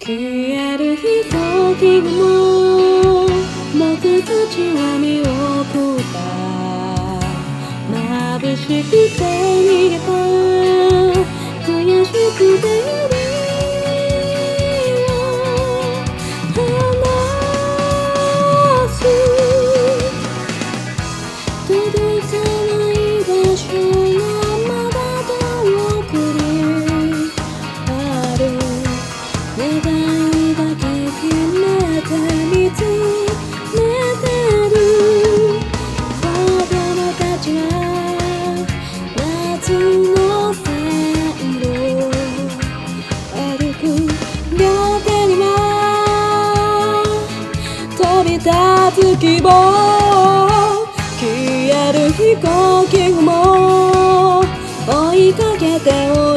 消える飛行機雲、僕たちは見送った。眩しくて逃げた、悔しくて指を離す。届かない場所がまだ遠くにある。願いだけ決めて見つめてる。子供たちが夏の線路歩く。両手には飛び立つ希望。消える飛行機雲、追いかけて